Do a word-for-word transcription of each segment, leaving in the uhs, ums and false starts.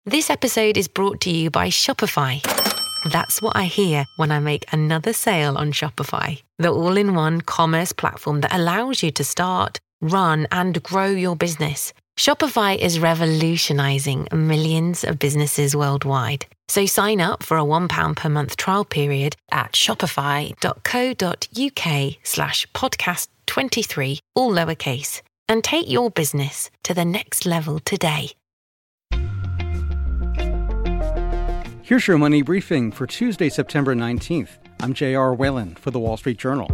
This episode is brought to you by Shopify. That's what I hear when I make another sale on Shopify, the all-in-one commerce platform that allows you to start, run, and grow your business. Shopify is revolutionizing millions of businesses worldwide. So sign up for a one pound per month trial period at shopify.co.uk slash podcast 23, all lowercase, and take your business to the next level today. Here's your money briefing for Tuesday, September nineteenth. I'm J R. Whalen for The Wall Street Journal.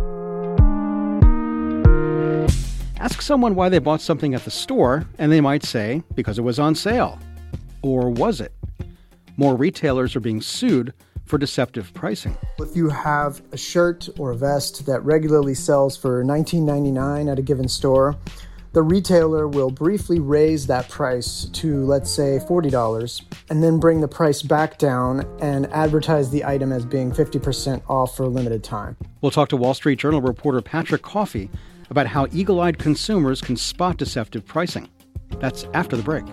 Ask someone why they bought something at the store, and they might say, because it was on sale. Or was it? More retailers are being sued for deceptive pricing. If you have a shirt or a vest that regularly sells for nineteen ninety-nine dollars at a given store, the retailer will briefly raise that price to, let's say, forty dollars, and then bring the price back down and advertise the item as being fifty percent off for a limited time. We'll talk to Wall Street Journal reporter Patrick Coffey about how eagle-eyed consumers can spot deceptive pricing. That's after the break.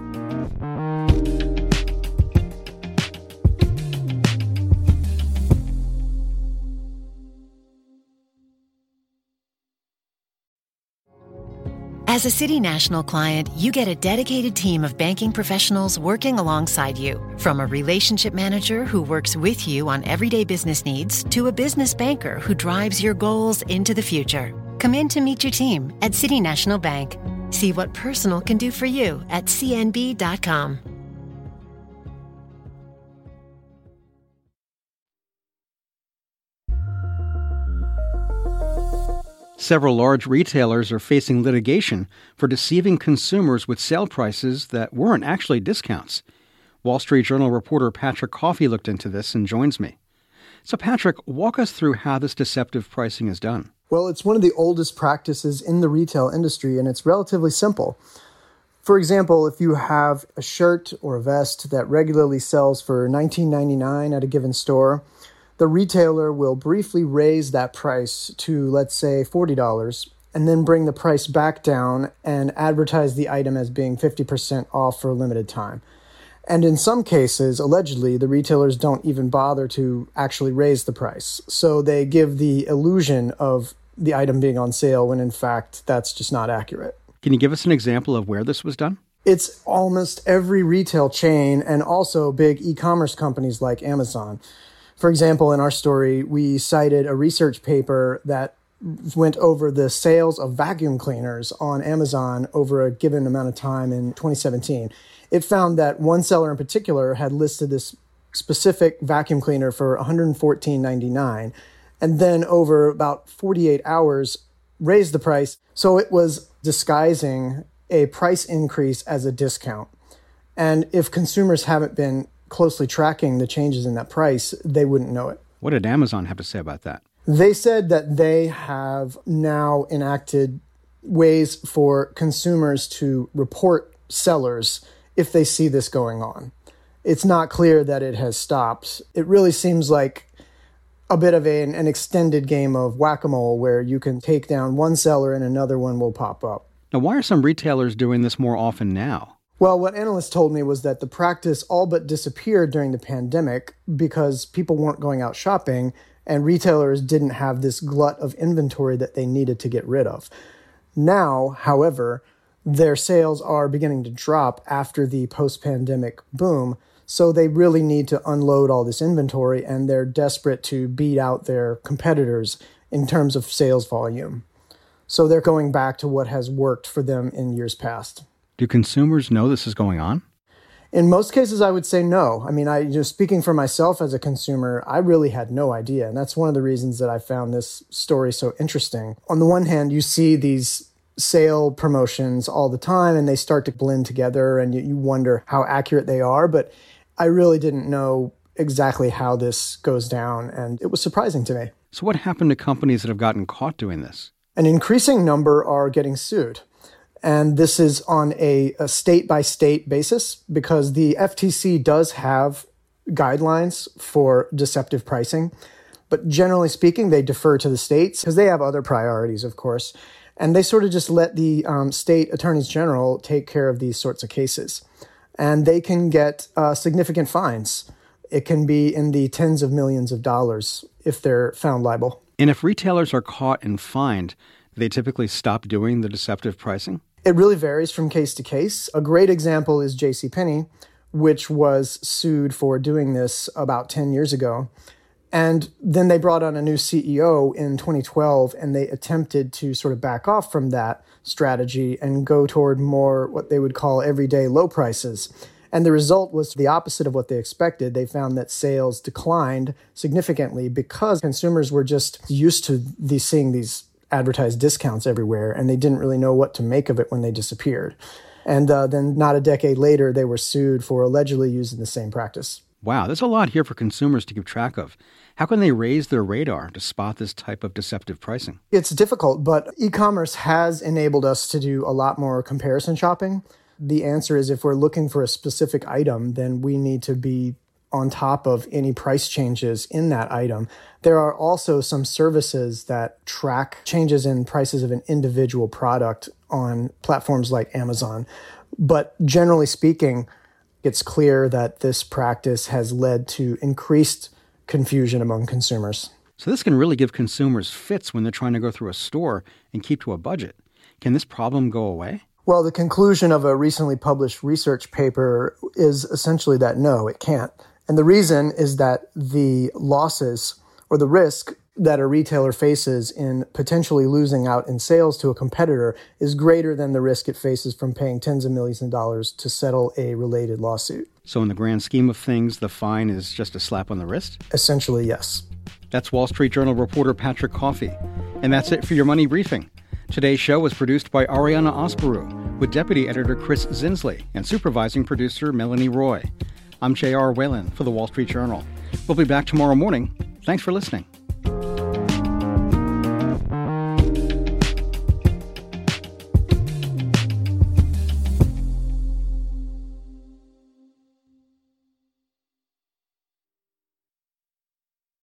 As a City National client, you get a dedicated team of banking professionals working alongside you. From a relationship manager who works with you on everyday business needs to a business banker who drives your goals into the future. Come in to meet your team at City National Bank. See what personal can do for you at c n b dot com. Several large retailers are facing litigation for deceiving consumers with sale prices that weren't actually discounts. Wall Street Journal reporter Patrick Coffey looked into this and joins me. So Patrick, walk us through how this deceptive pricing is done. Well, it's one of the oldest practices in the retail industry, and it's relatively simple. For example, if you have a shirt or a vest that regularly sells for nineteen ninety-nine dollars at a given store, the retailer will briefly raise that price to, let's say, forty dollars, and then bring the price back down and advertise the item as being fifty percent off for a limited time. And in some cases, allegedly, the retailers don't even bother to actually raise the price. So they give the illusion of the item being on sale when, in fact, that's just not accurate. Can you give us an example of where this was done? It's almost every retail chain and also big e-commerce companies like Amazon. For example, in our story, we cited a research paper that went over the sales of vacuum cleaners on Amazon over a given amount of time in twenty seventeen. It found that one seller in particular had listed this specific vacuum cleaner for one hundred fourteen ninety-nine, and then over about forty-eight hours raised the price. So it was disguising a price increase as a discount. And if consumers haven't been closely tracking the changes in that price, they wouldn't know it. What did Amazon have to say about that? They said that they have now enacted ways for consumers to report sellers if they see this going on. It's not clear that it has stopped. It really seems like a bit of a, an extended game of whack-a-mole where you can take down one seller and another one will pop up. Now, why are some retailers doing this more often now? Well, what analysts told me was that the practice all but disappeared during the pandemic because people weren't going out shopping and retailers didn't have this glut of inventory that they needed to get rid of. Now, however, their sales are beginning to drop after the post-pandemic boom, so they really need to unload all this inventory and they're desperate to beat out their competitors in terms of sales volume. So they're going back to what has worked for them in years past. Do consumers know this is going on? In most cases, I would say no. I mean, I just speaking for myself as a consumer, I really had no idea. And that's one of the reasons that I found this story so interesting. On the one hand, you see these sale promotions all the time and they start to blend together and you, you wonder how accurate they are. But I really didn't know exactly how this goes down. And it was surprising to me. So what happened to companies that have gotten caught doing this? An increasing number are getting sued. And this is on a, a state-by-state basis because the F T C does have guidelines for deceptive pricing. But generally speaking, they defer to the states because they have other priorities, of course. And they sort of just let the um, state attorneys general take care of these sorts of cases. and they can get uh, significant fines. It can be in the tens of millions of dollars if they're found liable. And if retailers are caught and fined, do they typically stop doing the deceptive pricing? It really varies from case to case. A great example is JCPenney, which was sued for doing this about ten years ago. And then they brought on a new C E O in twenty twelve, and they attempted to sort of back off from that strategy and go toward more what they would call everyday low prices. And the result was the opposite of what they expected. They found that sales declined significantly because consumers were just used to these, seeing these advertised discounts everywhere, and they didn't really know what to make of it when they disappeared. And uh, then not a decade later, they were sued for allegedly using the same practice. Wow, there's a lot here for consumers to keep track of. How can they raise their radar to spot this type of deceptive pricing? It's difficult, but e-commerce has enabled us to do a lot more comparison shopping. The answer is if we're looking for a specific item, then we need to be on top of any price changes in that item. There are also some services that track changes in prices of an individual product on platforms like Amazon. But generally speaking, it's clear that this practice has led to increased confusion among consumers. So this can really give consumers fits when they're trying to go through a store and keep to a budget. Can this problem go away? Well, the conclusion of a recently published research paper is essentially that no, it can't. And the reason is that the losses or the risk that a retailer faces in potentially losing out in sales to a competitor is greater than the risk it faces from paying tens of millions of dollars to settle a related lawsuit. So in the grand scheme of things, the fine is just a slap on the wrist? Essentially, yes. That's Wall Street Journal reporter Patrick Coffey. And that's it for your Money Briefing. Today's show was produced by Ariana Osperu, with Deputy Editor Chris Zinsley and Supervising Producer Melanie Roy. I'm J R Whalen for the Wall Street Journal. We'll be back tomorrow morning. Thanks for listening.